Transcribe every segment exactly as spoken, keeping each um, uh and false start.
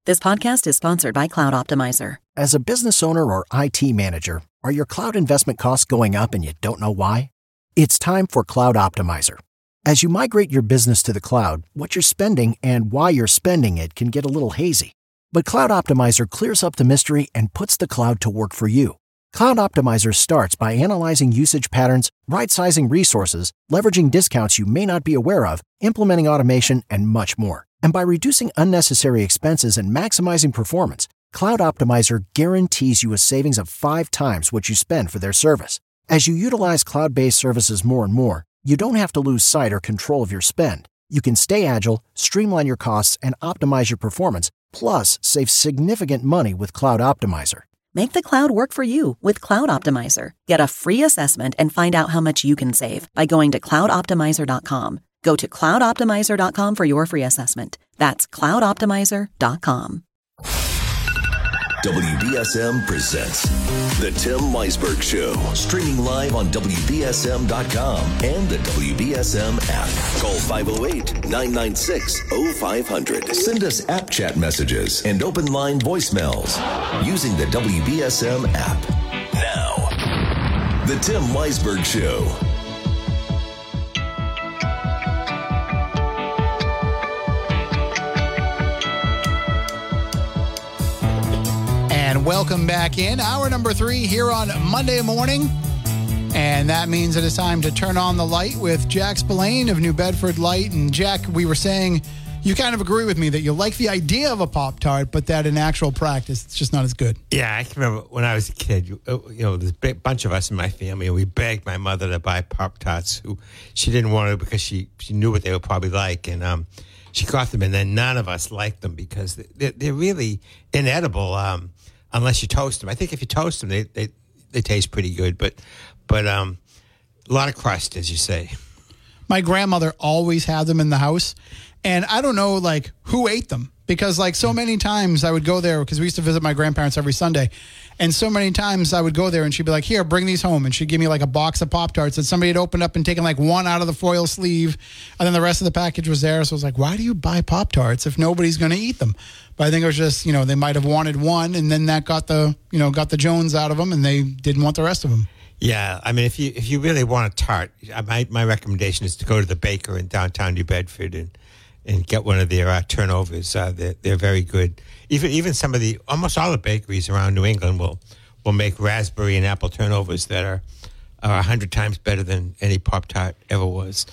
This podcast is sponsored by Cloud Optimizer. As a business owner or I T manager, are your cloud investment costs going up and you don't know why? It's time for Cloud Optimizer. As you migrate your business to the cloud, what you're spending and why you're spending it can get a little hazy. But Cloud Optimizer clears up the mystery and puts the cloud to work for you. Cloud Optimizer starts by analyzing usage patterns, right-sizing resources, leveraging discounts you may not be aware of, implementing automation, and much more. And by reducing unnecessary expenses and maximizing performance, Cloud Optimizer guarantees you a savings of five times what you spend for their service. As you utilize cloud-based services more and more, you don't have to lose sight or control of your spend. You can stay agile, streamline your costs, and optimize your performance, plus save significant money with Cloud Optimizer. Make the cloud work for you with Cloud Optimizer. Get a free assessment and find out how much you can save by going to cloud optimizer dot com. Go to cloud optimizer dot com for your free assessment. That's cloud optimizer dot com. W B S M presents The Tim Weisberg Show. Streaming live on W B S M dot com and the W B S M app. Call five oh eight, nine nine six, oh five hundred. Send us app chat messages and open line voicemails using the W B S M app. Now, The Tim Weisberg Show. And welcome back in. Hour number three here on Monday morning. And that means it is time to turn on the light with Jack Spillane of New Bedford Light. And Jack, we were saying you kind of agree with me that you like the idea of a Pop-Tart, but that in actual practice, it's just not as good. Yeah, I can remember when I was a kid, you, you know, there's a big bunch of us in my family, and we begged my mother to buy Pop-Tarts, who she didn't want to because she, she knew what they were probably like. And um, she got them, and then none of us liked them because they're, they're really inedible. Um Unless you toast them. I think if you toast them, they they, they taste pretty good. But but um, a lot of crust, as you say. My grandmother always had them in the house. And I don't know, like, who ate them. Because, like, so many times I would go there, because we used to visit my grandparents every Sunday. And so many times I would go there, and she'd be like, here, bring these home. And she'd give me, like, a box of Pop-Tarts that somebody had opened up and taken, like, one out of the foil sleeve. And then the rest of the package was there. So I was like, why do you buy Pop-Tarts if nobody's going to eat them? But I think it was just, you know, they might have wanted one, and then that got the, you know, got the Jones out of them, and they didn't want the rest of them. Yeah, I mean, if you if you really want a tart, my my recommendation is to go to the baker in downtown New Bedford and and get one of their uh, turnovers. Uh, they're, they're very good. Even even some of the, almost all the bakeries around New England will will make raspberry and apple turnovers that are are a hundred times better than any Pop-Tart ever was.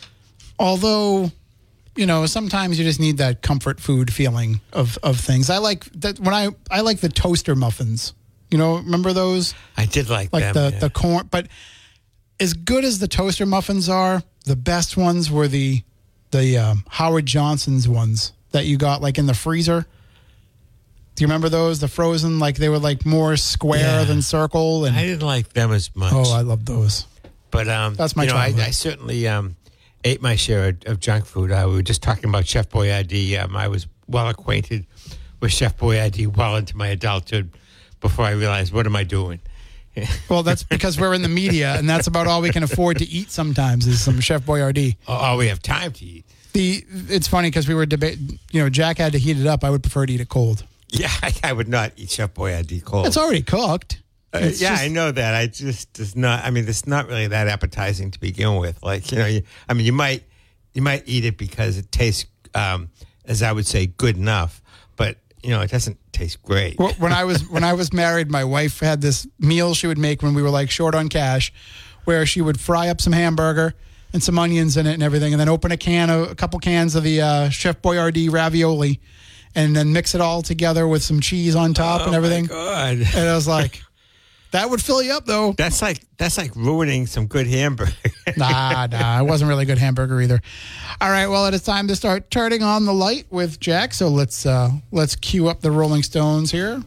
Although, you know, sometimes you just need that comfort food feeling of, of things. I like that when I, I like the toaster muffins. You know, remember those? I did like, like them. the, yeah. the corn. But as good as the toaster muffins are, the best ones were the the um, Howard Johnson's ones that you got like in the freezer. Do you remember those? The frozen, like they were like more square yeah. than circle. And I didn't like them as much. Oh, I love those. But um, that's my you know, I, childhood. I certainly um, ate my share of, of junk food. Uh, we were just talking about Chef Boyardee. Um, I was well acquainted with Chef Boyardee well into my adulthood before I realized, what am I doing? Well, that's because we're in the media, and that's about all we can afford to eat sometimes is some Chef Boyardee. All we have time to eat. The It's funny because we were debating, you know, Jack had to heat it up. I would prefer to eat it cold. Yeah, I, I would not eat Chef Boyardee cold. It's already cooked. Uh, It's yeah, just, I know that. I just, it's not, I mean, it's not really that appetizing to begin with. Like, you know, you, I mean, you might, you might eat it because it tastes, um, as I would say, good enough, but you know, it doesn't taste great. Well, when I was when I was married, my wife had this meal she would make when we were like short on cash, where she would fry up some hamburger and some onions in it and everything, and then open a can of a couple cans of the uh, Chef Boyardee ravioli, and then mix it all together with some cheese on top oh and everything. My God. And I was like, that would fill you up though. That's like that's like ruining some good hamburger. Nah, nah, it wasn't really a good hamburger either. All right, well, it is time to start turning on the light with Jack. So let's uh, let's cue up the Rolling Stones here.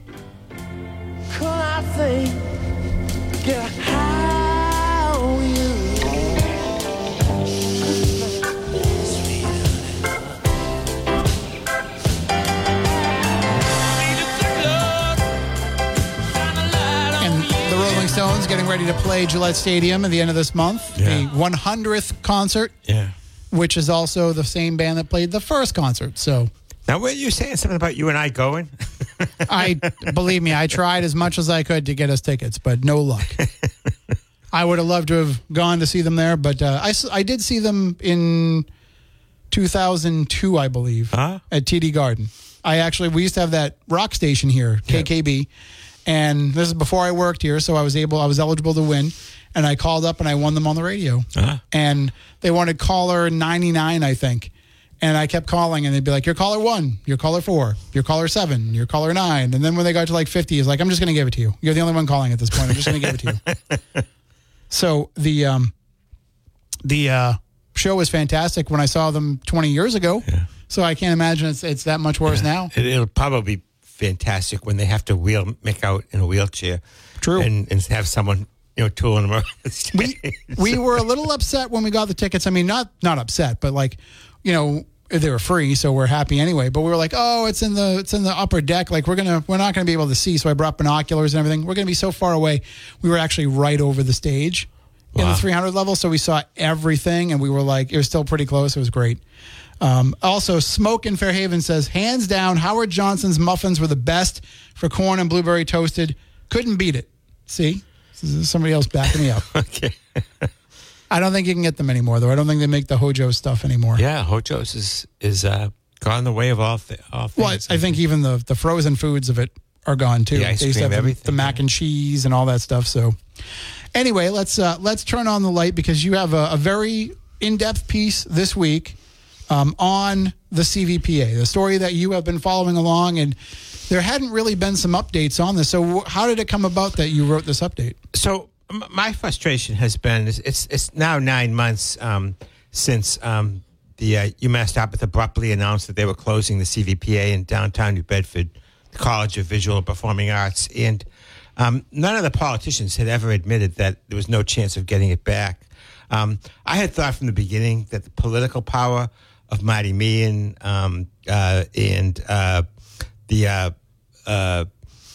Could I think, get high on you? And the Rolling Stones getting ready to play Gillette Stadium at the end of this month. Yeah. The one hundredth concert. Yeah. Which is also the same band that played the first concert. So Now, were you saying something about you and I going? I believe me, I tried as much as I could to get us tickets, but no luck. I would have loved to have gone to see them there, but uh, I, s- I did see them in two thousand two, I believe, Huh? at T D Garden. I actually, we used to have that rock station here, K K B, and this is before I worked here, so I was able, I was eligible to win, and I called up and I won them on the radio. Uh-huh. And they wanted caller ninety-nine, I think. And I kept calling, and they'd be like, "You're caller one, you're caller four, you're caller seven, you're caller nine." And then when they got to like fifty, it's like, "I'm just going to give it to you. You're the only one calling at this point. I'm just going to give it to you." So the um, the uh, show was fantastic when I saw them twenty years ago. Yeah. So I can't imagine it's it's that much worse now. It, it'll probably be fantastic when they have to wheel Mick out in a wheelchair. True. And, and have someone, you know, tooling them around the We stage. we were a little upset when we got the tickets. I mean, not not upset, but like, you know, they were free, so we're happy anyway. But we were like, oh, it's in the it's in the upper deck. Like we're gonna we're not gonna be able to see. So I brought binoculars and everything. We're gonna be so far away. We were actually right over the stage in Wow. the three hundred level, so we saw everything, and we were like, it was still pretty close. It was great. Um, also, Smoke in Fairhaven says, hands down, Howard Johnson's muffins were the best for corn and blueberry toasted. Couldn't beat it. See, this is somebody else backing me up. Okay. I don't think you can get them anymore, though. I don't think they make the Hojo stuff anymore. Yeah, Hojo's is is uh, gone the way of all, th- all things. Well, I, I think even the, the frozen foods of it are gone too. The ice They used to cream, have the- everything, the mac yeah. and cheese and all that stuff. So, anyway, let's uh, let's turn on the light because you have a, a very in depth piece this week um, on the C V P A, the story that you have been following along, and there hadn't really been some updates on this. So, wh- how did it come about that you wrote this update? So m- my frustration has been is it's it's now nine months um, since um, the uh, UMass Dartmouth abruptly announced that they were closing the C V P A in downtown New Bedford, the College of Visual and Performing Arts, and um, none of the politicians had ever admitted that there was no chance of getting it back. Um, I had thought from the beginning that the political power of Marty Meehan um, uh, and uh, the uh, uh,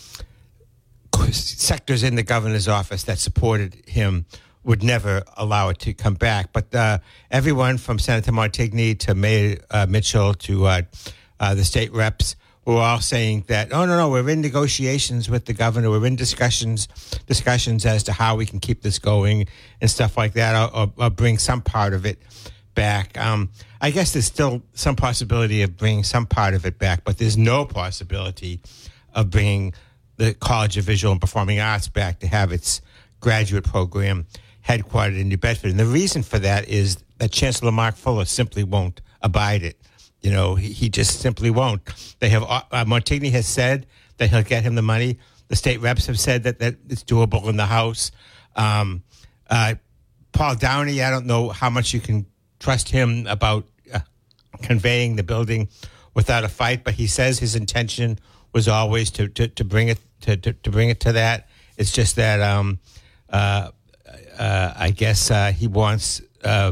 sectors in the governor's office that supported him would never allow it to come back. But uh, everyone from Senator Montigny to Mayor uh, Mitchell to uh, uh, the state reps were all saying that, oh, no, no, we're in negotiations with the governor. We're in discussions discussions as to how we can keep this going and stuff like that, or, or, or bring some part of it back. Um, I guess there's still some possibility of bringing some part of it back, but there's no possibility of bringing the College of Visual and Performing Arts back to have its graduate program headquartered in New Bedford. And the reason for that is that Chancellor Mark Fuller simply won't abide it. You know, he, he just simply won't. They have uh, Montigny has said that he'll get him the money. The state reps have said that, that it's doable in the House. Um, uh, Paul Downey, I don't know how much you can trust him about uh, conveying the building without a fight, but he says his intention was always to, to, to bring it to, to, to bring it to that. It's just that um, uh, uh, I guess uh, he wants uh,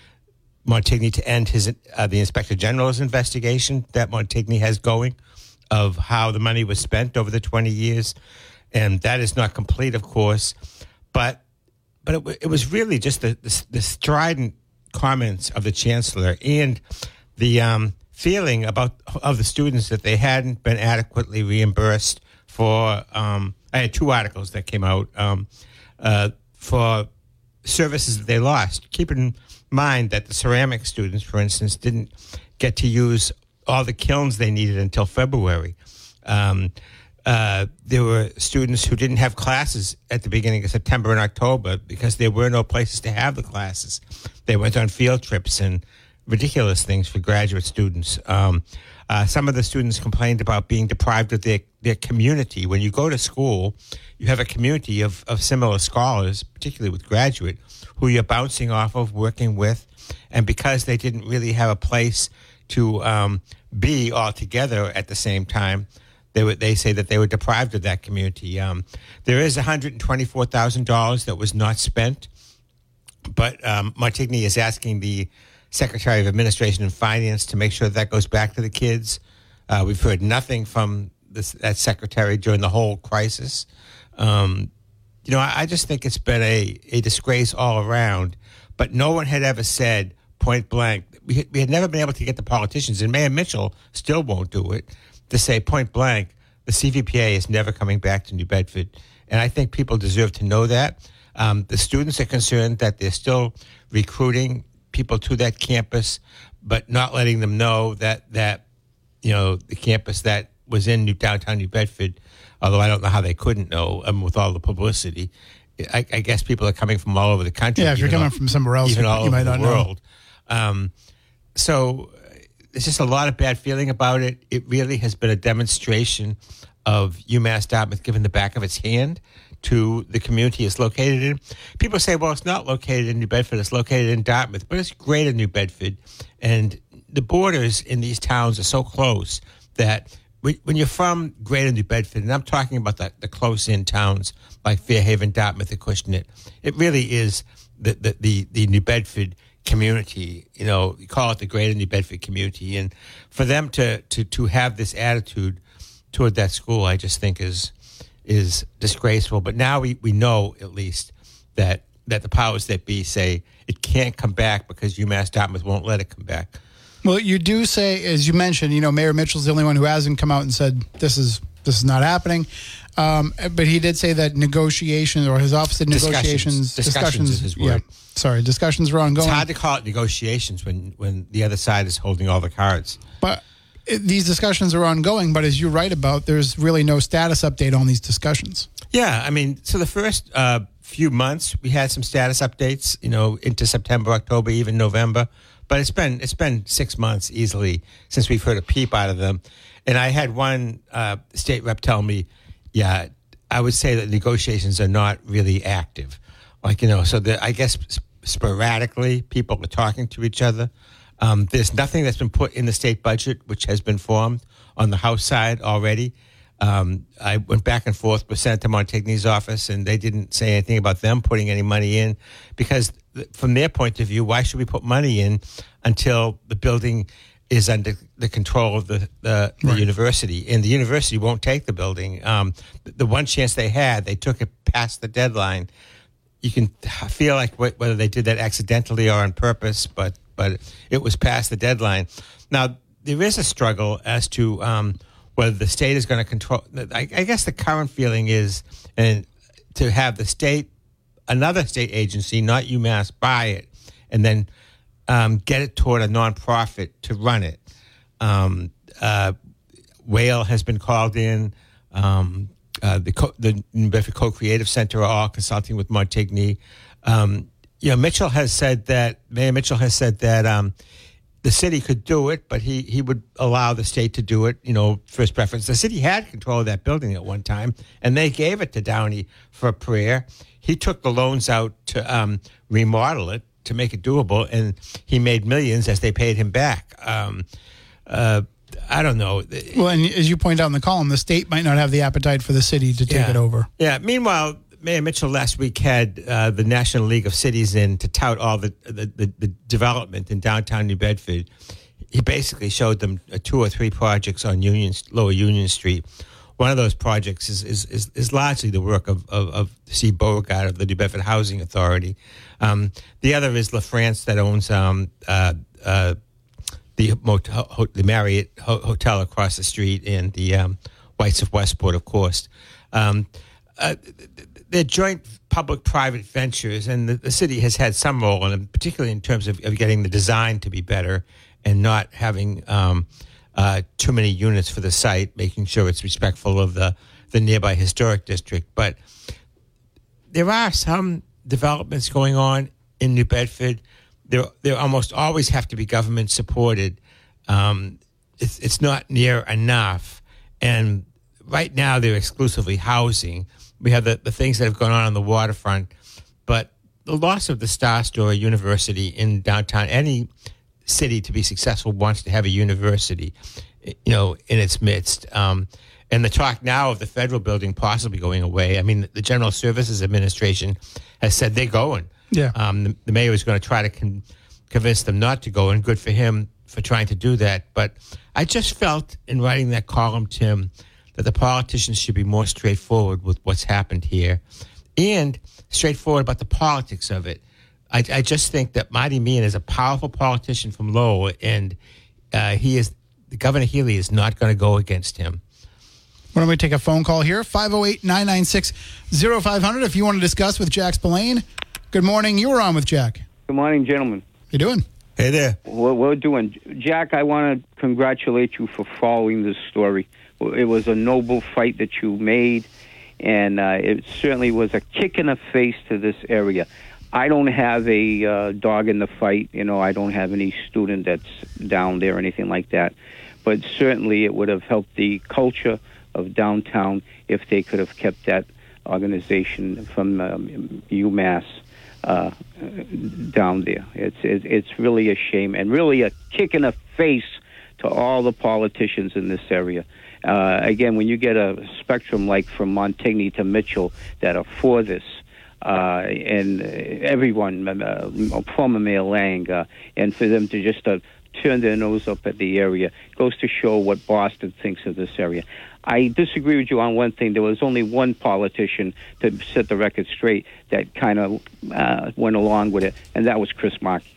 Montigny to end his uh, the Inspector General's investigation that Montigny has going of how the money was spent over the twenty years, and that is not complete, of course. But but it, w- it was really just the, the the strident comments of the chancellor and the um, feeling about of the students that they hadn't been adequately reimbursed for. Um, I had two articles that came out um, uh, for services that they lost. Keep in mind that the ceramic students, for instance, didn't get to use all the kilns they needed until February. Um, uh, there were students who didn't have classes at the beginning of September and October because there were no places to have the classes. They went on field trips and ridiculous things for graduate students. Um, uh, some of the students complained about being deprived of their, their community. When you go to school, you have a community of, of similar scholars, particularly with graduate, who you're bouncing off of, working with. And because they didn't really have a place to um, be all together at the same time, they were, they say that they were deprived of that community. Um, there is one hundred twenty-four thousand dollars that was not spent, but um, Montigny is asking the Secretary of Administration and Finance to make sure that, that goes back to the kids. Uh, we've heard nothing from this, that secretary during the whole crisis. Um, you know, I, I just think it's been a, a disgrace all around, but no one had ever said point blank. We had, we had never been able to get the politicians, and Mayor Mitchell still won't do it, to say point blank, the C V P A is never coming back to New Bedford. And I think people deserve to know that. Um, the students are concerned that they're still recruiting people to that campus, but not letting them know that, that you know, the campus that was in New downtown New Bedford, although I don't know how they couldn't know um, with all the publicity. I, I guess people are coming from all over the country. Yeah, if you're coming all, from somewhere else, even you, all you over might the not world. know. Um, so there's just a lot of bad feeling about it. It really has been a demonstration of UMass Dartmouth giving the back of its hand to the community it's located in. People say, well, it's not located in New Bedford, it's located in Dartmouth, but it's greater New Bedford. And the borders in these towns are so close that when you're from greater New Bedford, and I'm talking about the, the close-in towns like Fairhaven, Dartmouth, and Acushnet, it really is the, the, the, the New Bedford community. You know, you call it the greater New Bedford community. And for them to, to, to have this attitude toward that school, I just think is is disgraceful. But now we, we know, at least, that that the powers that be say it can't come back because UMass Dartmouth won't let it come back. Well, you do say, as you mentioned, you know, Mayor Mitchell's the only one who hasn't come out and said this is this is not happening. Um, but he did say that negotiations, or his office did negotiations, discussions, discussions is his word. Yeah, sorry, discussions were ongoing. It's hard to call it negotiations when, when the other side is holding all the cards. But it, these discussions are ongoing. But as you write about, there's really no status update on these discussions. Yeah, I mean, so the first uh, few months we had some status updates, you know, into September, October, even November. But it's been it's been six months easily since we've heard a peep out of them. And I had one uh, state rep tell me, yeah, I would say that negotiations are not really active. Like, you know, so the, I guess sporadically people are talking to each other. Um, there's nothing that's been put in the state budget, which has been formed on the House side already. Um, I went back and forth with Senator Montigny's office, and they didn't say anything about them putting any money in, because from their point of view, why should we put money in until the building is under the control of the, the, the right. university? And the university won't take the building. Um, the, the one chance they had, they took it past the deadline. You can feel like whether they did that accidentally or on purpose, but but it was past the deadline. Now, there is a struggle as to um, whether the state is going to control. I, I guess the current feeling is and to have the state, another state agency, not UMass, buy it and then um, get it toward a nonprofit to run it. Um, uh, Whale has been called in. Um, uh, the co- the New Bedford Co-Creative Center are all consulting with Montigny. Um, you know, Mitchell has said that, Mayor Mitchell has said that um, the city could do it, but he, he would allow the state to do it, you know, first preference. The city had control of that building at one time, and they gave it to Downey for a prayer. He took the loans out to um, remodel it, to make it doable, and he made millions as they paid him back. Um, uh, I don't know. Well, and as you point out in the column, the state might not have the appetite for the city to take yeah. it over. Yeah. Meanwhile, Mayor Mitchell last week had uh, the National League of Cities in to tout all the, the, the, the development in downtown New Bedford. He basically showed them uh, two or three projects on Union, Lower Union Street. One of those projects is is, is, is largely the work of, of, of Steve Beauregard of the New Bedford Housing Authority. Um, the other is La France that owns um, uh, uh, the motel, the Marriott Hotel across the street, and the um, Whites of Westport, of course. Um, uh, they're joint public-private ventures, and the, the city has had some role in them, particularly in terms of, of getting the design to be better and not having um, uh, too many units for the site, making sure it's respectful of the, the nearby historic district. But there are some developments going on in New Bedford. There, there almost always have to be government supported. Um, it's, it's not near enough. And right now they're exclusively housing. We have the, the things that have gone on on the waterfront, but the loss of the Star Store University in downtown, any city to be successful wants to have a university, you know, in its midst. Um, and the talk now of the federal building possibly going away. I mean, the General Services Administration has said they're going. Yeah. Um, the, the mayor is going to try to con- convince them not to go, and good for him for trying to do that. But I just felt in writing that column, Tim, that the politicians should be more straightforward with what's happened here and straightforward about the politics of it. I, I just think that Marty Meehan is a powerful politician from Lowell, and uh, he is Governor Healy is not going to go against him. Why don't we take a phone call here? five oh eight, nine nine six, oh five hundred if you want to discuss with Jack Spillane. Good morning. You were on with Jack. Good morning, gentlemen. How you doing? Hey there. We're, we're doing. Jack, I want to congratulate you for following this story. It was a noble fight that you made, and uh, it certainly was a kick in the face to this area. I don't have a uh, dog in the fight. You know, I don't have any student that's down there or anything like that. But certainly it would have helped the culture of downtown if they could have kept that organization from um, UMass uh, down there. It's it's really a shame and really a kick in the face to all the politicians in this area. Uh, again, when you get a spectrum like from Montigny to Mitchell that are for this, uh, and everyone, uh, former Mayor Lang, uh, and for them to just uh, turn their nose up at the area goes to show what Boston thinks of this area. I disagree with you on one thing. There was only one politician to set the record straight that kind of uh, went along with it, and that was Chris Markey.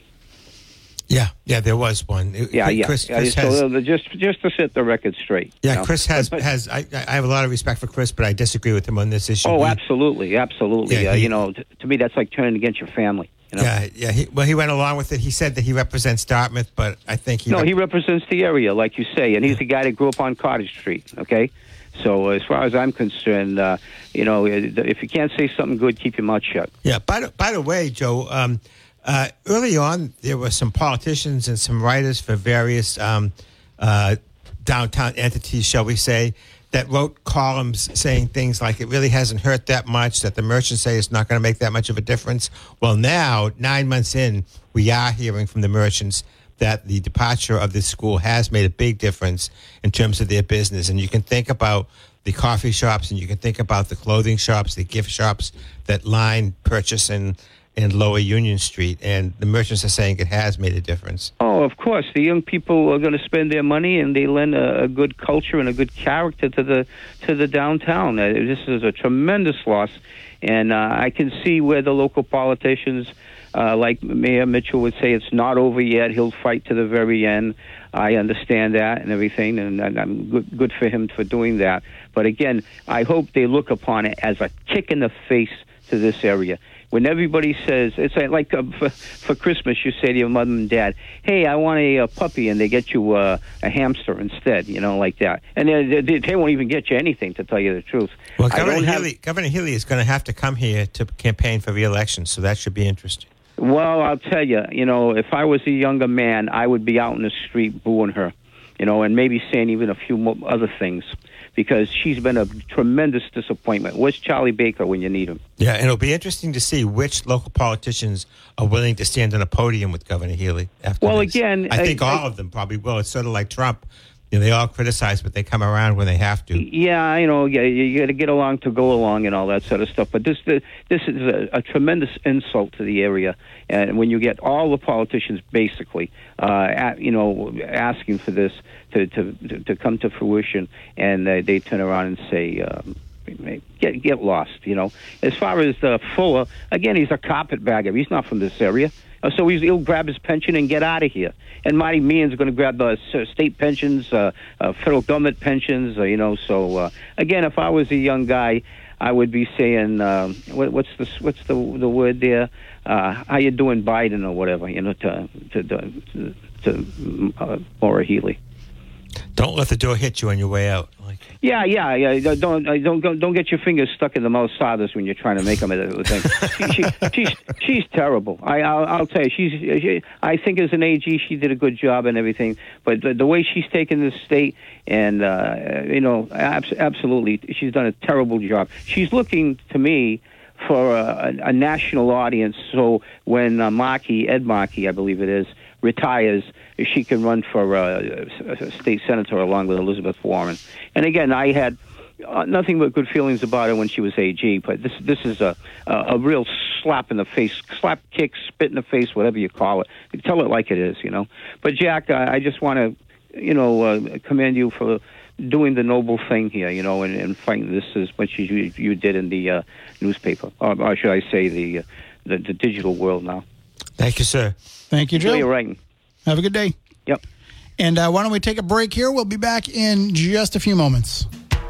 Yeah, yeah, there was one. Yeah, yeah. Chris, yeah Chris so has, just just to set the record straight. Yeah, you know? Chris has but, but, has. I, I have a lot of respect for Chris, but I disagree with him on this issue. Oh, he, absolutely, absolutely. Yeah, uh, he, you know, t- to me, that's like turning against your family. You know? Yeah, yeah. He, well, he went along with it. He said that he represents Dartmouth, but I think he no, rep- he represents the area, like you say, and he's the guy that grew up on Cottage Street. Okay. So as far as I'm concerned, uh, you know, if you can't say something good, keep your mouth shut. Yeah. By the, by the way, Joe, um, uh, early on there were some politicians and some writers for various um, uh, downtown entities, shall we say, that wrote columns saying things like it really hasn't hurt that much, that the merchants say it's not going to make that much of a difference. Well, now, nine months in, we are hearing from the merchants that the departure of this school has made a big difference in terms of their business. And you can think about the coffee shops, and you can think about the clothing shops, the gift shops that line Purchase in, in Lower Union Street. And the merchants are saying it has made a difference. Oh, of course. The young people are going to spend their money, and they lend a, a good culture and a good character to the to the downtown. Uh, this is a tremendous loss. And uh, I can see where the local politicians, Uh, like Mayor Mitchell would say, it's not over yet. He'll fight to the very end. I understand that and everything, and, and I'm good, good for him for doing that. But again, I hope they look upon it as a kick in the face to this area. When everybody says, it's like uh, for, for Christmas, you say to your mother and dad, hey, I want a, a puppy, and they get you uh, a hamster instead, you know, like that. And they, they, they won't even get you anything, to tell you the truth. Well, Governor Healy, have, Governor Healy is going to have to come here to campaign for re-election, so that should be interesting. Well, I'll tell you, you know, if I was a younger man, I would be out in the street booing her, you know, and maybe saying even a few more other things, because she's been a tremendous disappointment. Where's Charlie Baker when you need him? Yeah, and it'll be interesting to see which local politicians are willing to stand on a podium with Governor Healy after Well, this. again, I think I, all I, of them probably will. It's sort of like Trump. You know, they all criticize, but they come around when they have to. Yeah, you know, yeah, you got to get along to go along and all that sort of stuff. But this this is a, a tremendous insult to the area, and when you get all the politicians basically, uh, at, you know, asking for this to to to come to fruition, and uh, they turn around and say. Um, Get get lost, you know. As far as uh, Fuller, again, he's a carpetbagger. He's not from this area. Uh, so he's, he'll grab his pension and get out of here. And Marty Meehan's going to grab the uh, state pensions, uh, uh, federal government pensions, uh, you know. So, uh, again, if I was a young guy, I would be saying, uh, what, what's the what's the the word there? Uh, how you doing, Biden, or whatever, you know, to to to, to uh, Maura Healey. Don't let the door hit you on your way out. Like, yeah, yeah, yeah. Don't don't don't get your fingers stuck in the mouth sawdust when you're trying to make them a thing. she, she, she's she's terrible. I I'll, I'll tell you. She's. She, I think as an A G, she did a good job and everything. But the, the way she's taken this state, and uh, you know, abs- absolutely, she's done a terrible job. She's looking to me for a, a national audience. So when uh, Markey, Ed Markey, I believe it is, retires, she can run for uh, a state senator along with Elizabeth Warren. And again, I had uh, nothing but good feelings about her when she was A G, but this this is a, a a real slap in the face, slap, kick, spit in the face, whatever you call it. Tell it like it is, you know. But Jack, I, I just want to, you know, uh, commend you for doing the noble thing here, you know, and, and fighting this as much as you you did in the uh, newspaper, or, or should I say the, uh, the the digital world now. Thank you, sir. Thank you, Joe. Enjoy your writing. Have a good day. Yep. And uh, why don't we take a break here? We'll be back in just a few moments.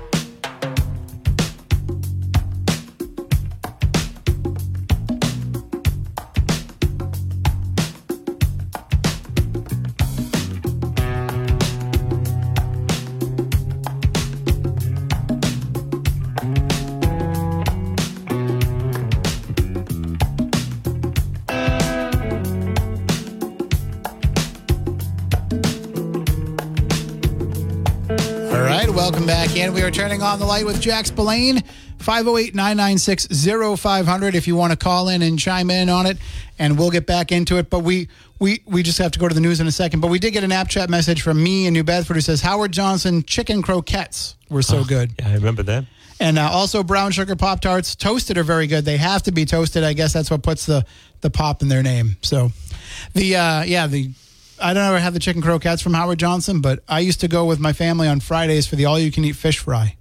Welcome back in. We are turning on the light with Jack Spillane, five oh eight, nine nine six, oh five hundred if you want to call in and chime in on it, and we'll get back into it. But we, we, we just have to go to the news in a second. But we did get an app chat message from me in New Bedford who says Howard Johnson chicken croquettes were so oh, good. Yeah, I remember that. And uh, also brown sugar Pop-Tarts, toasted, are very good. They have to be toasted. I guess that's what puts the, the pop in their name. So the, uh, yeah, the... I don't ever have the chicken croquettes from Howard Johnson, but I used to go with my family on Fridays for the all-you-can-eat fish fry.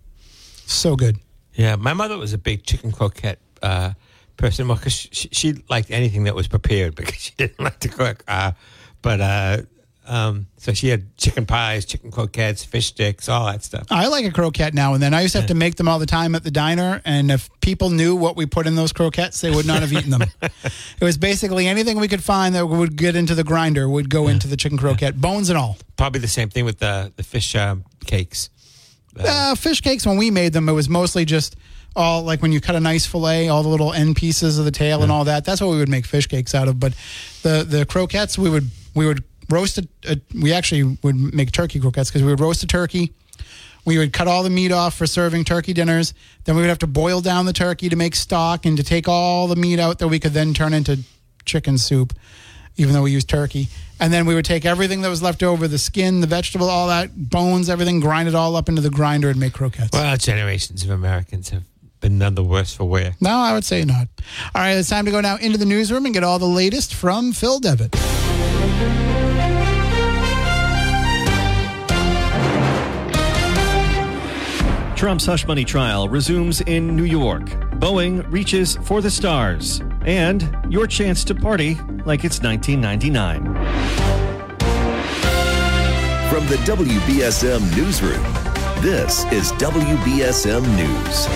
So good. Yeah, my mother was a big chicken croquette uh, person because she, she liked anything that was prepared because she didn't like to cook. Uh, but uh, um, so she had chicken pies, chicken croquettes, fish sticks, all that stuff. I like a croquette now and then. I used to have to make them all the time at the diner, and if people knew what we put in those croquettes, they would not have eaten them. It was basically anything we could find that would get into the grinder would go yeah. into the chicken croquette, yeah. bones and all. Probably the same thing with the, the fish uh, cakes. Uh, uh, fish cakes, when we made them, it was mostly just all, like when you cut a nice fillet, all the little end pieces of the tail yeah. and all that. That's what we would make fish cakes out of. But the, the croquettes, we would we would roast a, a we actually would make turkey croquettes because we would roast a turkey. We would cut all the meat off for serving turkey dinners. Then we would have to boil down the turkey to make stock and to take all the meat out that we could then turn into chicken soup, even though we used turkey. And then we would take everything that was left over, the skin, the vegetable, all that, bones, everything, grind it all up into the grinder and make croquettes. Well, generations of Americans have been none the worse for wear. No, I would say not. All right, it's time to go now into the newsroom and get all the latest from Phil Devitt. Trump's hush money trial resumes in New York. Boeing reaches for the stars. And your chance to party like it's nineteen ninety-nine. From the W B S M Newsroom, this is W B S M News.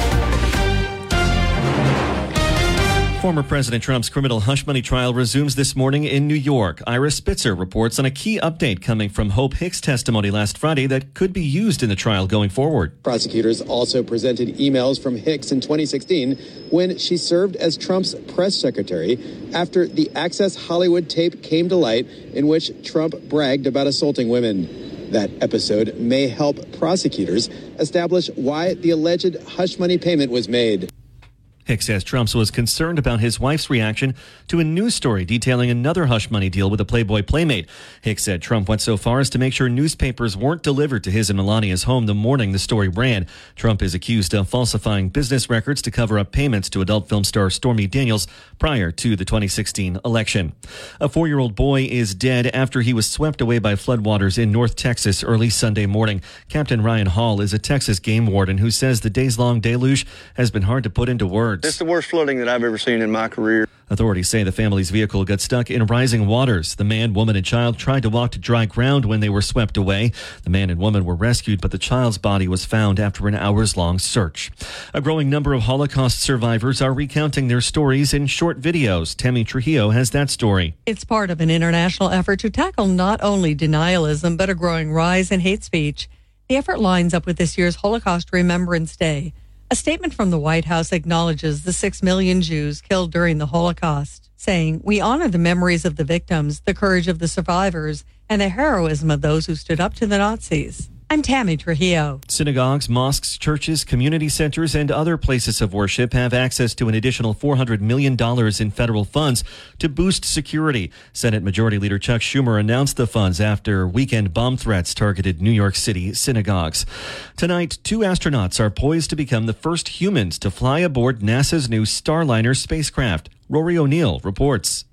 Former President Trump's criminal hush money trial resumes this morning in New York. Ira Spitzer reports on a key update coming from Hope Hicks' testimony last Friday that could be used in the trial going forward. Prosecutors also presented emails from Hicks in twenty sixteen when she served as Trump's press secretary after the Access Hollywood tape came to light in which Trump bragged about assaulting women. That episode may help prosecutors establish why the alleged hush money payment was made. Hicks says Trump was concerned about his wife's reaction to a news story detailing another hush money deal with a Playboy playmate. Hicks said Trump went so far as to make sure newspapers weren't delivered to his and Melania's home the morning the story ran. Trump is accused of falsifying business records to cover up payments to adult film star Stormy Daniels prior to the twenty sixteen election. A four-year-old boy is dead after he was swept away by floodwaters in North Texas early Sunday morning. Captain Ryan Hall is a Texas game warden who says the days-long deluge has been hard to put into words. It's the worst flooding that I've ever seen in my career. Authorities say the family's vehicle got stuck in rising waters. The man, woman, and child tried to walk to dry ground when they were swept away. The man and woman were rescued, but the child's body was found after an hours-long search. A growing number of Holocaust survivors are recounting their stories in short videos. Tammy Trujillo has that story. It's part of an international effort to tackle not only denialism, but a growing rise in hate speech. The effort lines up with this year's Holocaust Remembrance Day. A statement from the White House acknowledges the six million Jews killed during the Holocaust, saying, "We honor the memories of the victims, the courage of the survivors, and the heroism of those who stood up to the Nazis." I'm Tammy Trujillo. Synagogues, mosques, churches, community centers, and other places of worship have access to an additional four hundred million dollars in federal funds to boost security. Senate Majority Leader Chuck Schumer announced the funds after weekend bomb threats targeted New York City synagogues. Tonight, two astronauts are poised to become the first humans to fly aboard NASA's new Starliner spacecraft. Rory O'Neill reports.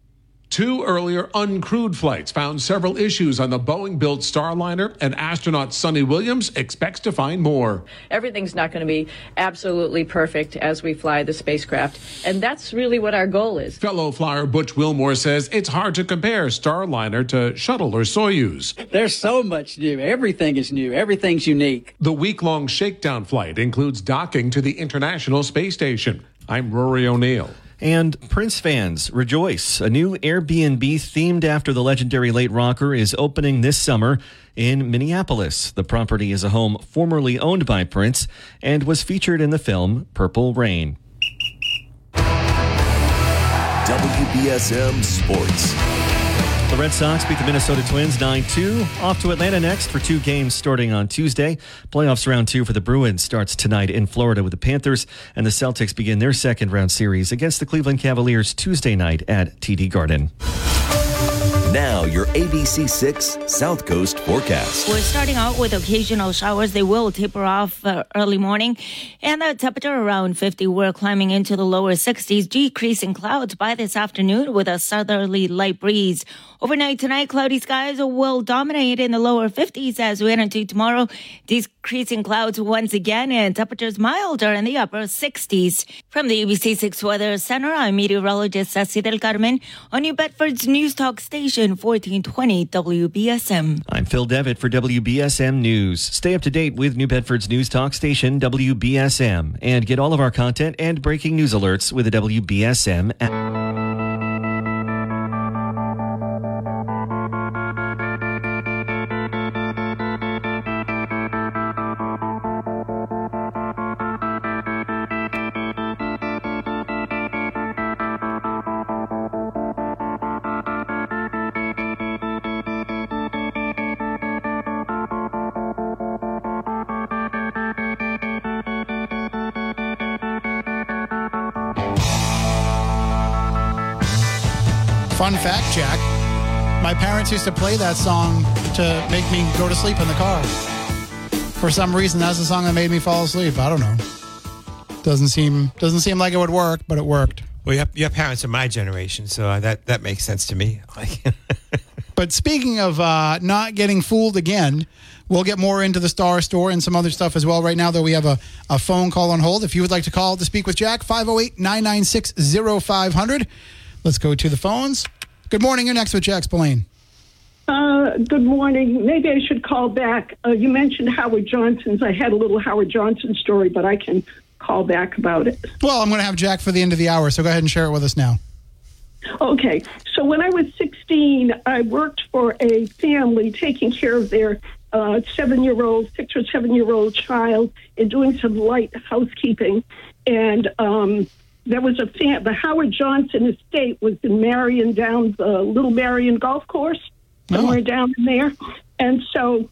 Two earlier uncrewed flights found several issues on the Boeing-built Starliner, and astronaut Sonny Williams expects to find more. Everything's not going to be absolutely perfect as we fly the spacecraft, and that's really what our goal is. Fellow flyer Butch Wilmore says it's hard to compare Starliner to Shuttle or Soyuz. There's so much new. Everything is new. Everything's unique. The week-long shakedown flight includes docking to the International Space Station. I'm Rory O'Neill. And Prince fans, rejoice. A new Airbnb themed after the legendary late rocker is opening this summer in Minneapolis. The property is a home formerly owned by Prince and was featured in the film Purple Rain. W B S M Sports. The Red Sox beat the Minnesota Twins nine two. Off to Atlanta next for two games starting on Tuesday. Playoffs round two for the Bruins starts tonight in Florida with the Panthers, and the Celtics begin their second round series against the Cleveland Cavaliers Tuesday night at T D Garden. Now, your A B C six South Coast forecast. We're starting out with occasional showers. They will taper off uh, early morning. And the temperature around fifty. We're climbing into the lower sixties, decreasing clouds by this afternoon with a southerly light breeze. Overnight tonight, cloudy skies will dominate in the lower fifties as we enter into tomorrow. Decreasing clouds once again and temperatures milder in the upper sixties. From the A B C six Weather Center, I'm meteorologist Ceci Del Carmen on New Bedford's News Talk Station, fourteen twenty W B S M. I'm Phil Devitt for W B S M News. Stay up to date with New Bedford's News Talk Station, W B S M, and get all of our content and breaking news alerts with the W B S M app. Fun fact, Jack. My parents used to play that song to make me go to sleep in the car. For some reason, that's the song that made me fall asleep. I don't know. Doesn't seem doesn't seem like it would work, but it worked. Well, your, your parents are my generation, so that, that makes sense to me. But speaking of uh, not getting fooled again, we'll get more into the Star Store and some other stuff as well. Right now, though, we have a, a phone call on hold. If you would like to call to speak with Jack, five oh eight, nine nine six, oh five hundred. Let's go to the phones. Good morning. You're next with Jack Spillane. Uh, good morning. Maybe I should call back. Uh, you mentioned Howard Johnson's. I had a little Howard Johnson story, but I can call back about it. Well, I'm going to have Jack for the end of the hour, so go ahead and share it with us now. Okay. So when I was sixteen, I worked for a family taking care of their uh, seven-year-old, six or seven-year-old child and doing some light housekeeping. And um, there was a fam- the Howard Johnson estate was in Marion, down the Little Marion Golf Course, somewhere oh. down in there. And so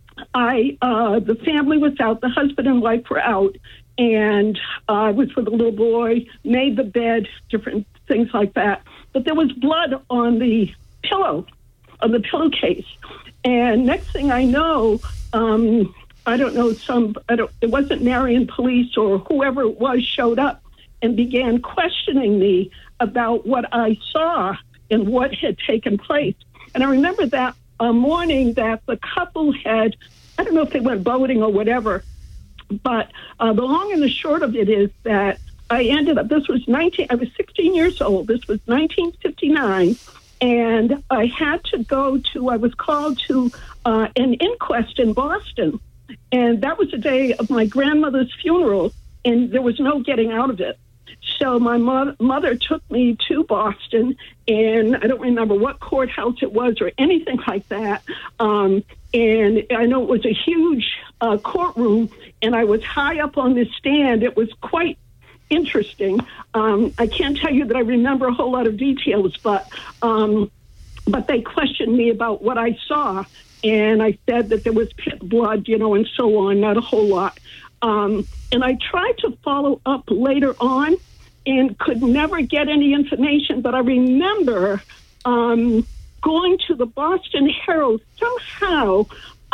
I, uh, the family was out, the husband and wife were out, and I uh, was with the little boy, made the bed, different things like that. But there was blood on the pillow, on the pillowcase. And next thing I know, um, I don't know, some, I don't, it wasn't Marion police or whoever it was showed up and began questioning me about what I saw and what had taken place. And I remember that uh, morning that the couple had, I don't know if they went boating or whatever, but uh, the long and the short of it is that I ended up, this was nineteen, I was sixteen years old, this was nineteen fifty-nine, and I had to go to, I was called to uh, an inquest in Boston, and that was the day of my grandmother's funeral, and there was no getting out of it. So my mo- mother took me to Boston, and I don't remember what courthouse it was or anything like that. Um, and I know it was a huge uh, courtroom, and I was high up on this stand. It was quite interesting. Um, I can't tell you that I remember a whole lot of details, but um, but they questioned me about what I saw, and I said that there was pit blood, you know, and so on, not a whole lot. Um, and I tried to follow up later on and could never get any information, but I remember um, going to the Boston Herald. Somehow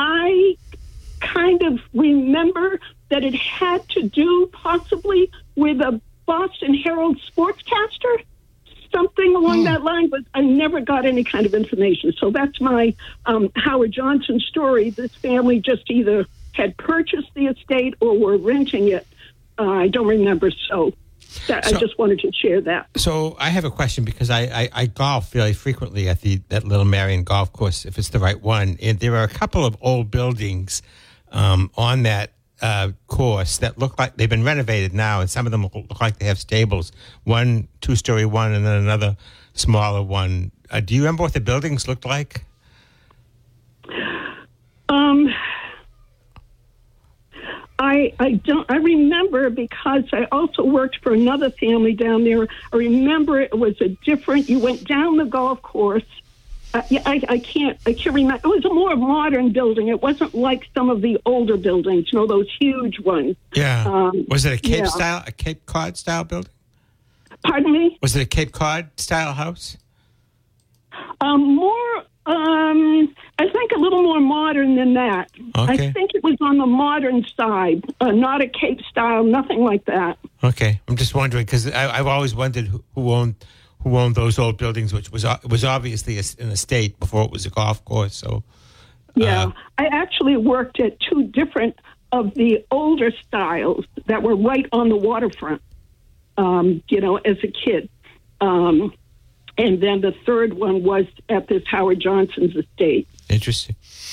I kind of remember that it had to do possibly with a Boston Herald sportscaster. something along that line, but I never got any kind of information. So that's my um, Howard Johnson story. This family just either had purchased the estate or were renting it. Uh, I don't remember. So, that, so I just wanted to share that. So I have a question because I, I, I golf fairly frequently at the that Little Marion golf course, if it's the right one. And there are a couple of old buildings um, on that uh, course that look like they've been renovated now, and some of them look like they have stables. One two-story one, and then another smaller one. Uh, do you remember what the buildings looked like? Um. I, I don't. I remember because I also worked for another family down there. I remember it was a different. You went down the golf course. Uh, yeah, I, I can't. I can't remember. It was a more modern building. It wasn't like some of the older buildings. You know, those huge ones. Yeah. Um, was it a Cape yeah. style, a Cape Cod style building? Pardon me? Was it a Cape Cod style house? Um, more. Um, I think a little more modern than that. Okay. I think it was on the modern side, uh, not a Cape style, nothing like that. Okay, I'm just wondering because I've always wondered who, who owned who owned those old buildings, which was it was obviously a, an estate before it was a golf course. So yeah, uh, I actually worked at two different of the older styles that were right on the waterfront. Um, you know, as a kid. Um, And then the third one was at this Howard Johnson's estate. Interesting.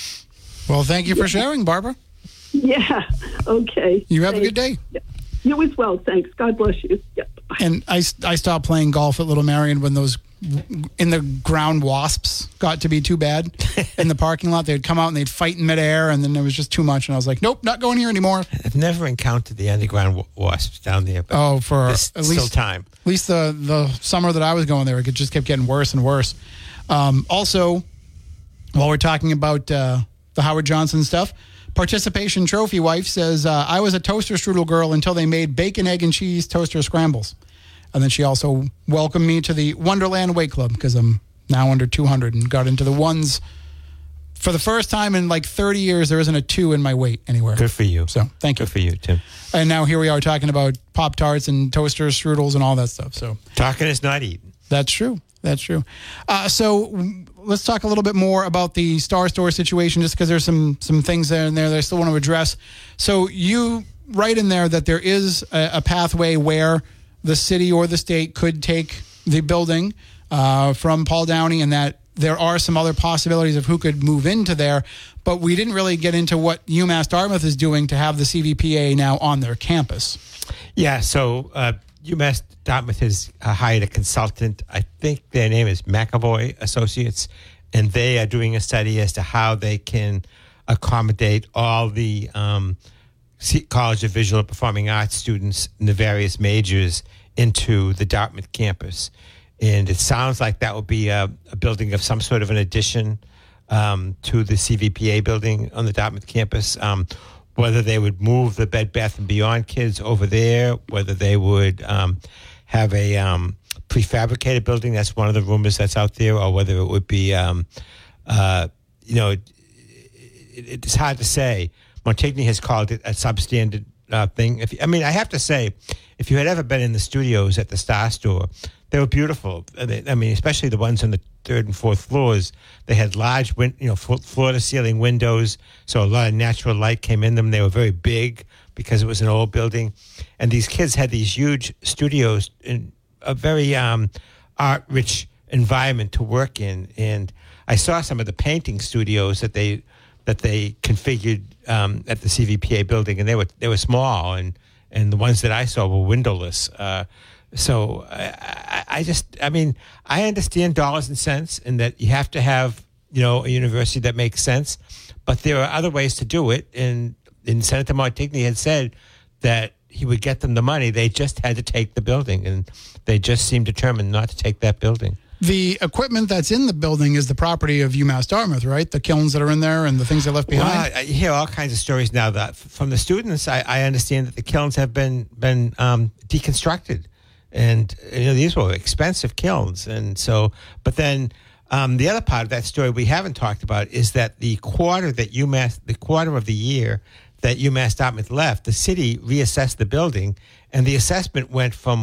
Well, thank you for sharing, Barbara. Yeah. Okay. You have thanks. a good day. Yeah. You as well. Thanks. God bless you. Yeah. And I, I stopped playing golf at Little Marion when those in the ground wasps got to be too bad in the parking lot. They'd come out and they'd fight in midair, and then it was just too much. And I was like, nope, not going here anymore. I've never encountered the underground wa- wasps down there. But oh, for there's at still least time. At least the the summer that I was going there, it just kept getting worse and worse. Um, also, while we're talking about uh, the Howard Johnson stuff, Participation Trophy wife says, uh, I was a toaster strudel girl until they made bacon, egg, and cheese toaster scrambles. And then she also welcomed me to the Wonderland Weight Club because I'm now under two hundred and got into the ones. For the first time in like thirty years, there isn't a two in my weight anywhere. Good for you. So thank you. Good for you, Tim. And now here we are talking about Pop-Tarts and toasters, strudels, and all that stuff. So talking is not eating. That's true. That's true. Uh, so let's talk a little bit more about the Star Store situation, just because there's some some things there in there that I still want to address. So you write in there that there is a, a pathway where the city or the state could take the building uh, from Paul Downey, and that there are some other possibilities of who could move into there. But we didn't really get into what UMass Dartmouth is doing to have the C V P A now on their campus. Yeah, so uh, UMass Dartmouth has uh, hired a consultant. I think their name is McAvoy Associates, and they are doing a study as to how they can accommodate all the um, College of Visual and Performing Arts students in the various majors into the Dartmouth campus. And it sounds like that will be a, a building of some sort of an addition um, to the C V P A building on the Dartmouth campus. Um, whether they would move the Bed Bath and Beyond kids over there, whether they would um, have a um, prefabricated building, that's one of the rumors that's out there, or whether it would be, um, uh, you know, it, it, it's hard to say. Montigny has called it a substandard uh, thing. If I mean, I have to say, if you had ever been in the studios at the Star Store, they were beautiful. I mean, especially the ones on the third and fourth floors. They had large, win- you know, floor-to-ceiling windows, so a lot of natural light came in them. They were very big because it was an old building, and these kids had these huge studios in a very um, art-rich environment to work in. And I saw some of the painting studios that they that they configured um, at the C V P A building, and they were they were small, and and the ones that I saw were windowless. Uh, so I, I, I just, I mean, I understand dollars and cents, and that you have to have, you know, a university that makes sense, but there are other ways to do it. And, and Senator Montigny had said that he would get them the money. They just had to take the building, and they just seemed determined not to take that building. The equipment that's in the building is the property of UMass Dartmouth, right? The kilns that are in there and the things they left behind. Well, I, I hear all kinds of stories now that from the students. I, I understand that the kilns have been been um, deconstructed, and you know these were expensive kilns, and so. But then um, the other part of that story we haven't talked about is that the quarter that UMass, the quarter of the year that UMass Dartmouth left, the city reassessed the building, and the assessment went from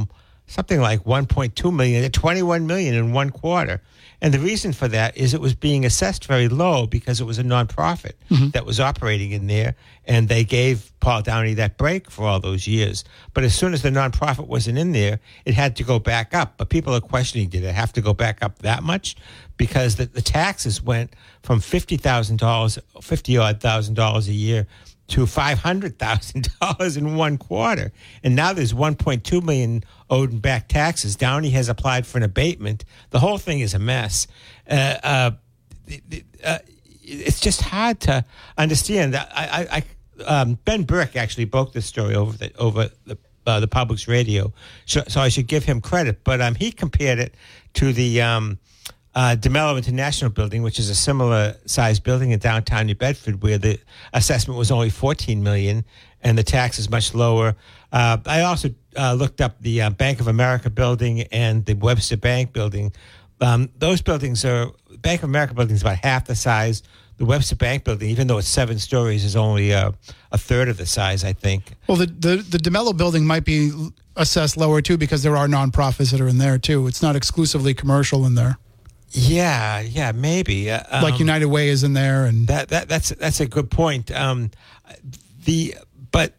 something like one point two million to twenty-one million in one quarter. And the reason for that is it was being assessed very low because it was a nonprofit mm-hmm. that was operating in there, and they gave Paul Downey that break for all those years. But as soon as the nonprofit wasn't in there, it had to go back up. But people are questioning, did it have to go back up that much? Because the, the taxes went from fifty thousand dollars, fifty odd thousand dollars a year to five hundred thousand dollars in one quarter. And now there's one point two million dollars owed in back taxes. Downey has applied for an abatement. The whole thing is a mess. Uh, uh, uh, it's just hard to understand. I, I, I, um, Ben Burke actually broke this story over the, over the, uh, the public's radio, so, so I should give him credit. But um, he compared it to the um, uh, DeMello International Building, which is a similar sized building in downtown New Bedford, where the assessment was only fourteen million dollars and the tax is much lower. Uh, I also uh, looked up the uh, Bank of America building and the Webster Bank building. Um, those buildings are, Bank of America building is about half the size. The Webster Bank building, even though it's seven stories, is only uh, a third of the size, I think. Well, the, the, the DeMello building might be assessed lower, too, because there are nonprofits that are in there, too. It's not exclusively commercial in there. Yeah, yeah, maybe. Uh, um, like United Way is in there. and that, that That's that's a good point. Um, the But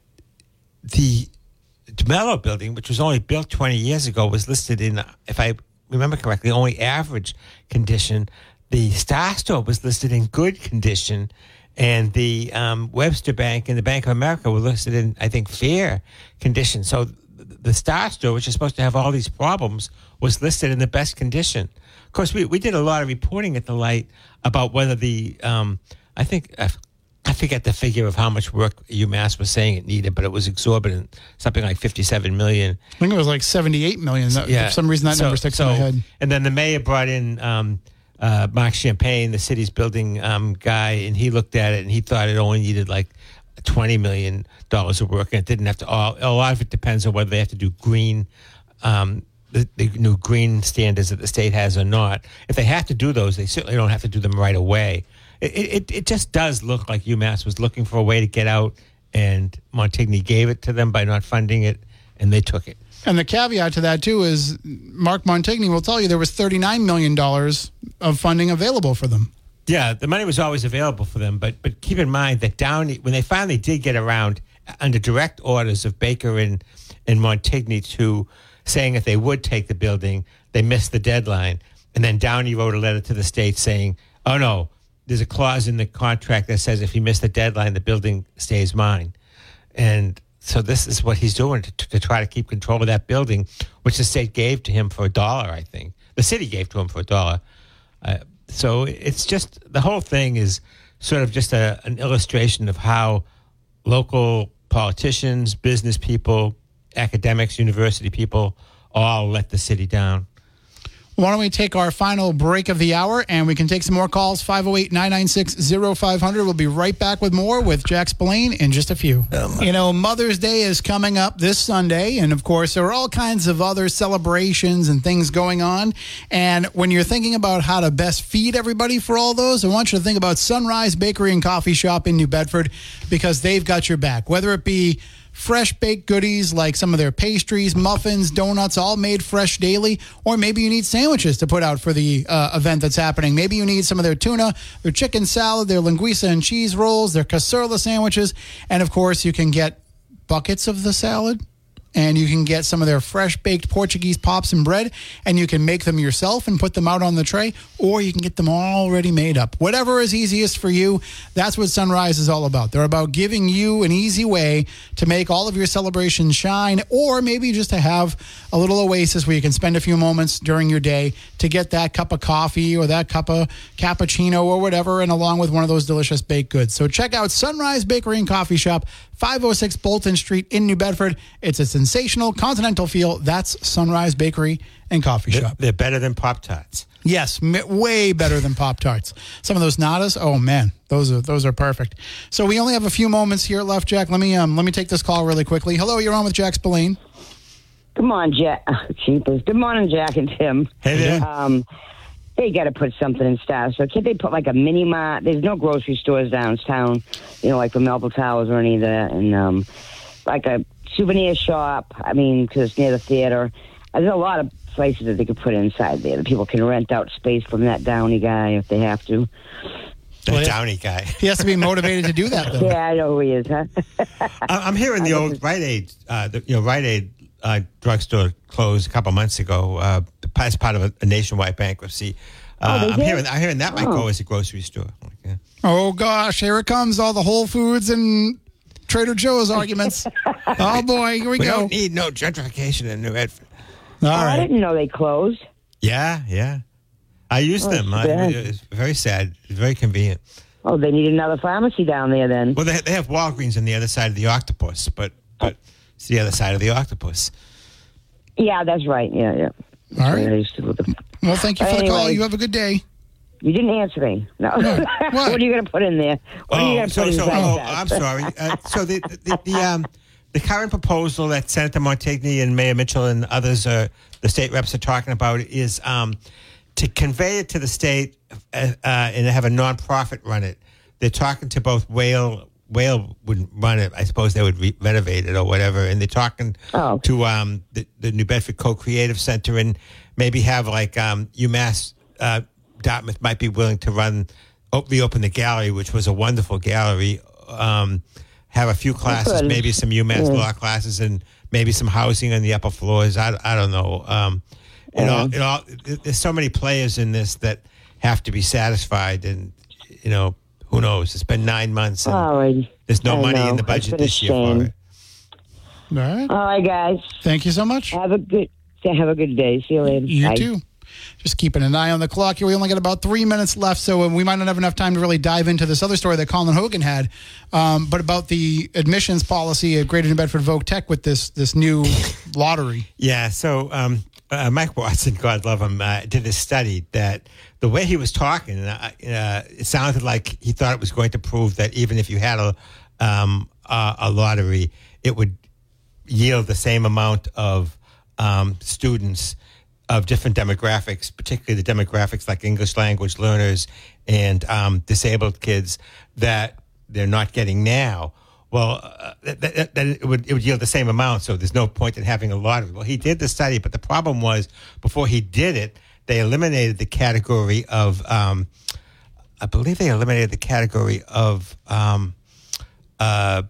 the DeMello building, which was only built twenty years ago, was listed in, if I remember correctly, only average condition. The Star Store was listed in good condition, and the um, Webster Bank and the Bank of America were listed in, I think, fair condition. So the Star Store, which is supposed to have all these problems, was listed in the best condition. Of course, we, we did a lot of reporting at the Light about whether the, um, I think, uh, I forget the figure of how much work UMass was saying it needed, but it was exorbitant, something like fifty-seven million. I think it was like seventy-eight million. That, yeah. For some reason, that so, number sticks so, in my head. And then the mayor brought in um, uh, Mark Champagne, the city's building um, guy, and he looked at it and he thought it only needed like twenty million dollars of work, and it didn't have to. All, a lot of it depends on whether they have to do green, um, the, the new green standards that the state has or not. If they have to do those, they certainly don't have to do them right away. It, it it just does look like UMass was looking for a way to get out, and Montigny gave it to them by not funding it, and they took it. And the caveat to that, too, is Mark Montigny will tell you there was thirty-nine million dollars of funding available for them. Yeah, the money was always available for them, but but keep in mind that Downey, when they finally did get around, under direct orders of Baker and, and Montigny to saying that they would take the building, they missed the deadline. And then Downey wrote a letter to the state saying, oh, no, there's a clause in the contract that says if you miss the deadline, the building stays mine. And so this is what he's doing to, to try to keep control of that building, which the state gave to him for a dollar, I think. The city gave to him for a dollar. Uh, so it's just, the whole thing is sort of just a, an illustration of how local politicians, business people, academics, university people all let the city down. Why don't we take our final break of the hour, and we can take some more calls, five oh eight, nine nine six, oh five hundred. We'll be right back with more with Jack Spillane in just a few. Um, you know, Mother's Day is coming up this Sunday, and of course, there are all kinds of other celebrations and things going on. And when you're thinking about how to best feed everybody for all those, I want you to think about Sunrise Bakery and Coffee Shop in New Bedford, because they've got your back. Whether it be fresh baked goodies like some of their pastries, muffins, donuts, all made fresh daily, or maybe you need sandwiches to put out for the uh, event that's happening. Maybe you need some of their tuna, their chicken salad, their linguiça and cheese rolls, their caserla sandwiches, and of course you can get buckets of the salad, and you can get some of their fresh baked Portuguese pops and bread, and you can make them yourself and put them out on the tray, or you can get them already made up. Whatever is easiest for you, that's what Sunrise is all about. They're about giving you an easy way to make all of your celebrations shine, or maybe just to have a little oasis where you can spend a few moments during your day to get that cup of coffee or that cup of cappuccino or whatever, and along with one of those delicious baked goods. So check out Sunrise Bakery and Coffee Shop, five oh six Bolton Street in New Bedford. It's a sensational continental feel. That's Sunrise Bakery and Coffee Shop. They're better than Pop-Tarts. Yes, way better than Pop-Tarts. Some of those natas, oh man, those are those are perfect. So we only have a few moments here left, Jack. Let me um let me take this call really quickly. Hello, you're on with Jack Spillane. Come on, Jack. Jeepers. Good morning, Jack and Tim. Hey there. Um, they got to put something in Star. So can't they put like a mini mart? There's no grocery stores downtown, you know, like for Melville Towers or any of that. And um, like a souvenir shop, I mean, because it's near the theater. There's a lot of places that they could put inside there. That people can rent out space from that Downey guy if they have to. The well, Downey guy. He has to be motivated to do that, though. Yeah, I know who he is, huh? I'm hearing the old Rite Aid, uh, the, you know, Rite Aid uh, drugstore closed a couple months ago uh, as part of a, a nationwide bankruptcy. Uh, oh, I'm hearing, I'm hearing that might oh. go as a grocery store. Okay. Oh gosh, here it comes! All the Whole Foods and Trader Joe's arguments. Oh boy, here we, we go. We don't need no gentrification in New Bedford. All oh, right. I didn't know they closed. Yeah, yeah. I used oh, them. I, it's very sad. It's very convenient. Oh, they need another pharmacy down there then. Well, they, they have Walgreens on the other side of the octopus, but but it's the other side of the octopus. Yeah, that's right. Yeah, yeah. All right. Well, thank you for anyway, the call. You have a good day. You didn't answer me. No. no. What? What are you going to put in there? What oh, are you going to so, put so, inside oh, that? I'm sorry. Uh, so the the, the, um, the current proposal that Senator Montigny and Mayor Mitchell and others, are, the state reps are talking about, is um, to convey it to the state uh, uh, and have a nonprofit run it. They're talking to both Whale. Whale would run it. I suppose they would re- renovate it or whatever. And they're talking oh. to um, the, the New Bedford Co-Creative Center and maybe have like um, UMass uh, Dartmouth might be willing to run, op- reopen the gallery, which was a wonderful gallery. Um, have a few classes, maybe some UMass yeah. law classes, and maybe some housing on the upper floors. I, I don't know. Um, it yeah. all, it all, there's so many players in this that have to be satisfied, and you know. Who knows? It's been nine months. And oh, there's no I money know. in the budget this year for it. All right. All right, guys. Thank you so much. Have a good have a good day. See you later. You Bye. too. Just keeping an eye on the clock here. We only got about three minutes left, so we might not have enough time to really dive into this other story that Colin Hogan had, um, but about the admissions policy at Greater New Bedford Voc Tech with this this new lottery. Yeah. So um, uh, Mike Watson, God love him, uh, did a study that the way he was talking, uh, uh, it sounded like he thought it was going to prove that even if you had a um, a, a lottery, it would yield the same amount of um, students of different demographics, particularly the demographics like English language learners and um, disabled kids that they're not getting now. Well, uh, that, that, that it would it would yield the same amount, so there's no point in having a lottery. Well, he did the study, but the problem was before he did it, they eliminated the category of, um, I believe they eliminated the category of um, uh,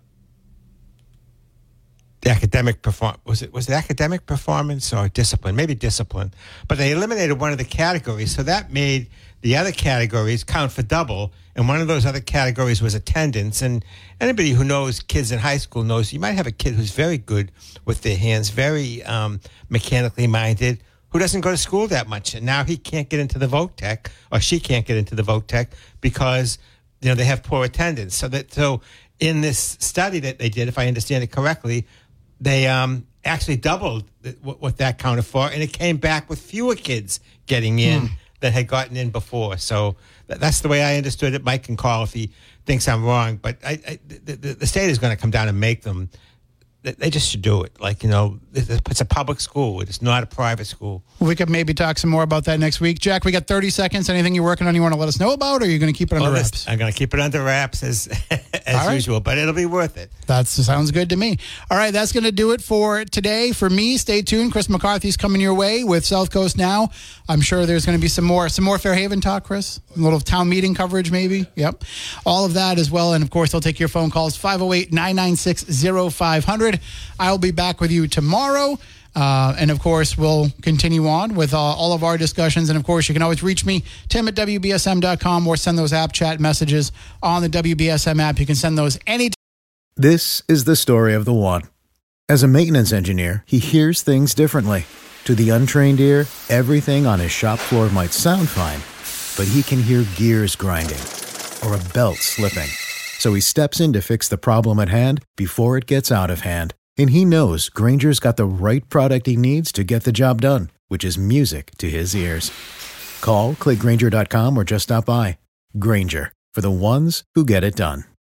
the academic perform. Was it was it academic performance or discipline? Maybe discipline. But they eliminated one of the categories, so that made the other categories count for double. And one of those other categories was attendance. And anybody who knows kids in high school knows you might have a kid who's very good with their hands, very um, mechanically minded, who doesn't go to school that much. And now he can't get into the Voc Tech, or she can't get into the Voc Tech because, you know, they have poor attendance. So that so in this study that they did, if I understand it correctly, they um, actually doubled what, what that counted for, and it came back with fewer kids getting in mm. that had gotten in before. So that, that's the way I understood it. Mike can call if he thinks I'm wrong, but I, I, the, the state is going to come down and make them. They just should do it. Like, you know, it's a public school. It's not a private school. We could maybe talk some more about that next week. Jack, we got thirty seconds. Anything you're working on you want to let us know about, or are you going to keep it under well, wraps? I'm going to keep it under wraps as as right. usual, but it'll be worth it. That sounds good to me. All right, that's going to do it for today. For me, stay tuned. Chris McCarthy's coming your way with South Coast Now. I'm sure there's going to be some more some more Fairhaven talk, Chris. A little town meeting coverage, maybe. Yep. All of that as well. And, of course, they'll take your phone calls, five oh eight, nine nine six, oh five hundred. I'll be back with you tomorrow. Uh, and, of course, we'll continue on with uh, all of our discussions. And, of course, you can always reach me, Tim at W B S M dot com, or send those app chat messages on the W B S M app. You can send those anytime. This is the story of the one. As a maintenance engineer, he hears things differently. To the untrained ear, everything on his shop floor might sound fine, but he can hear gears grinding or a belt slipping. So he steps in to fix the problem at hand before it gets out of hand. And he knows Grainger's got the right product he needs to get the job done, which is music to his ears. Call, click Grainger dot com, or just stop by. Grainger, for the ones who get it done.